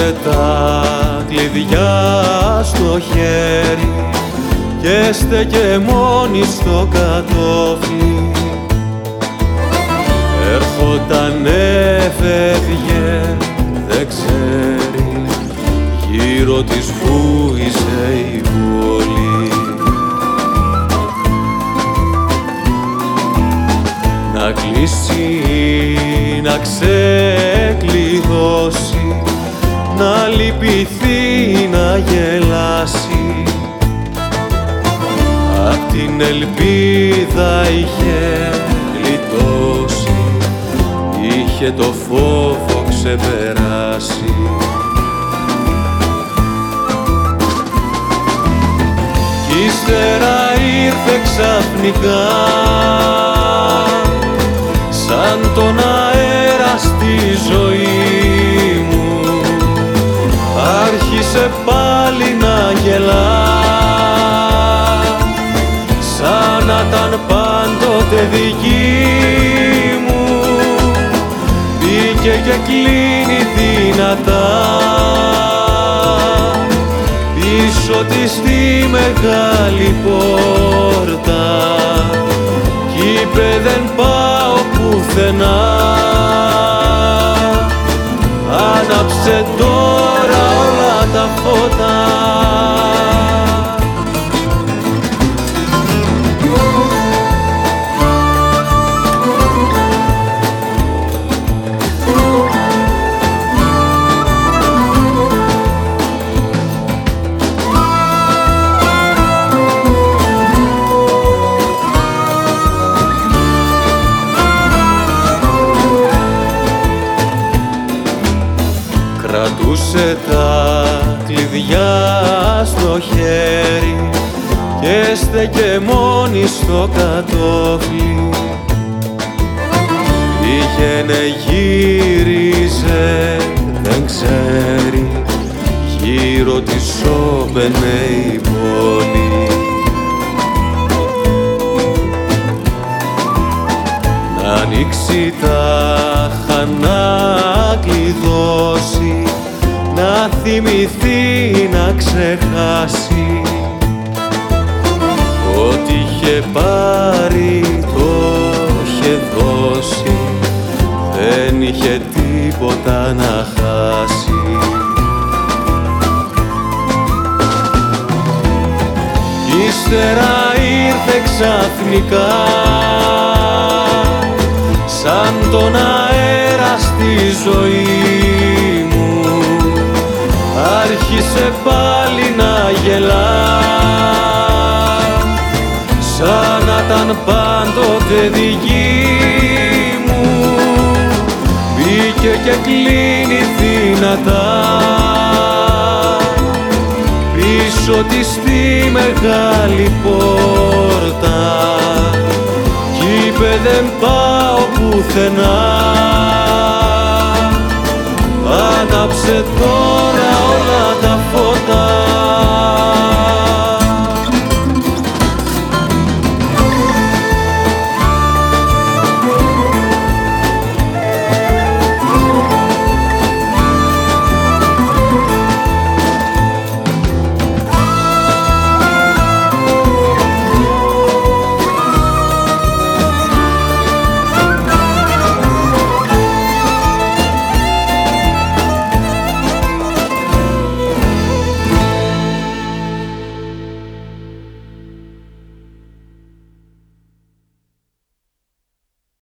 κρατούσε τα κλειδιά στο χέρι και στέκε μόνη στο κατόφλι. Έρχονταν, έφευγε, δεν ξέρει, γύρω της βούησε η πόλη. Να κλείσει, να ξεκλειδώσει, να λυπηθεί, να γελάσει. Απ' την ελπίδα είχε γλιτώσει, είχε το φόβο ξεπεράσει. Κι ύστερα ήρθε ξαφνικά, σαν τον αέρα στη ζωή μου. Άρχισε πάλι να γελά, σαν να ήταν πάντοτε δική μου. Μπήκε και κλείνει δυνατά πίσω της τη μεγάλη πόρτα κι είπε δεν πάω πουθενά. Άναψε τώρα όλα τα φώτα. Κρατούσε τα κλειδιά στο χέρι και στέκε μόνη στο κατόφλι. Πήγαινε, γύριζε, δεν ξέρει, γύρω της σώπαινε η πόλη. Να ανοίξει τα χανά, κλειδώσει, να θυμηθεί, να ξεχάσει ό,τι είχε πάρει, το είχε δώσει, δεν είχε τίποτα να χάσει. Ύστερα ήρθε ξαφνικά, σαν τον αέρα στη ζωή μου. Άρχισε πάλι να γελά, σαν να ήταν πάντοτε δική μου. Μπήκε και κλείνει δυνατά πίσω της τη μεγάλη πόρτα κι είπε δεν πάω πουθενά. Άναψε τώρα όλα τα φώτα.